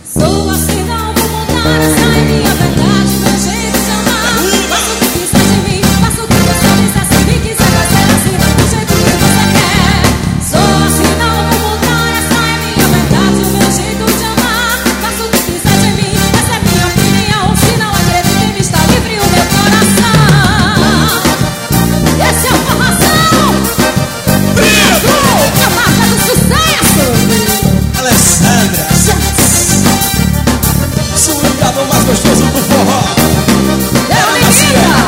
Sou assim, não vou mudar, essa é minha verdade, meu jeito de amar. Faço o que quiser de mim, faço o que você quiser. Se me quiser vai ser assim, do jeito que você quer. Sou assim, não vou mudar, essa é minha verdade, meu jeito de amar. Faço o que quiser de mim, essa é minha opinião. Se não acredita em mim, está livre o meu coração. Esse é o Forrozão Brito, a marca do sucesso. Alessandra, swingado mais gostoso do forró. Deu menina.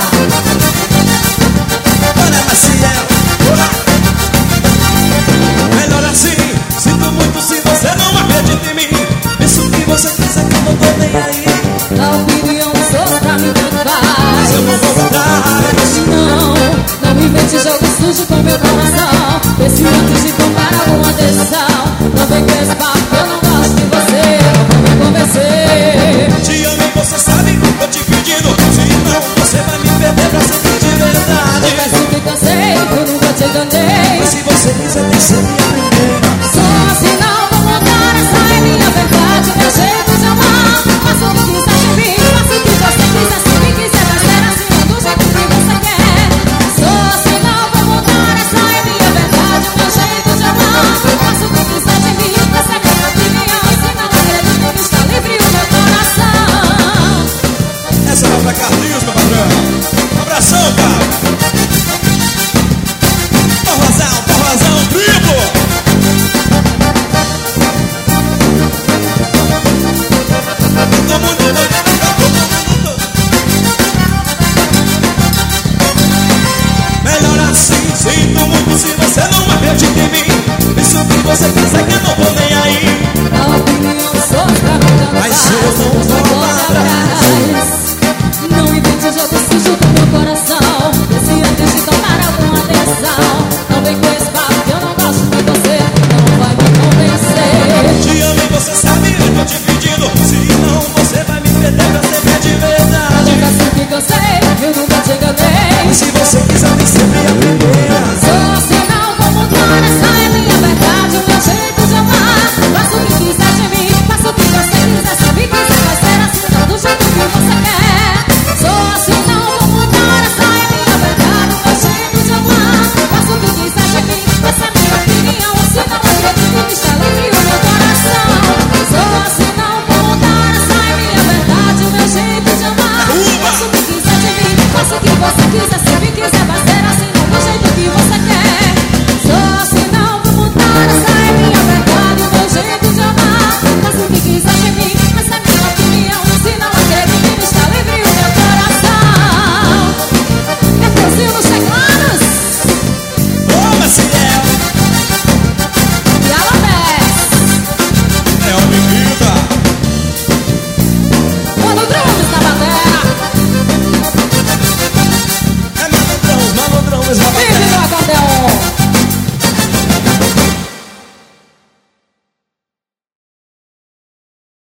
Olha, Maciel. Melhor assim, sinto muito se você não acredita em mim. Isso que você quiser que eu não tô nem aí. A opinião dos outros pra mim tanto faz. Eu não vou mudar. Não me invente jogo sujo com meu coração. Esse antes de tomar alguma decisão. Não vem com esse papo, eu não gosto de você. Não vou me convencer. Te amo e você sabe, tô te pedindo. Se não, você vai me perder pra sempre de verdade. Confesso que cansei, eu nunca te enganei. Mas se você quiser, tem sempre a primeira. Sou assim, não vou mudar, essa é minha verdade, meu jeito de amar. Faço o que quiser de mim, faço o que você quiser. Se me quiser vai ser assim, do jeito que você quer. Sou assim, não vou mudar, essa é minha verdade, meu jeito de amar. Faço o que quiser de mim, essa é minha opinião. Se não acredita que está livre o meu coração. Essa vai pra Carlinhos, meu patrão. Um abração, cara. Forrozão triplo. Todo mundo. Melhor assim, sinto muito se você não acredita em mim. Isso que você pensa que eu não vou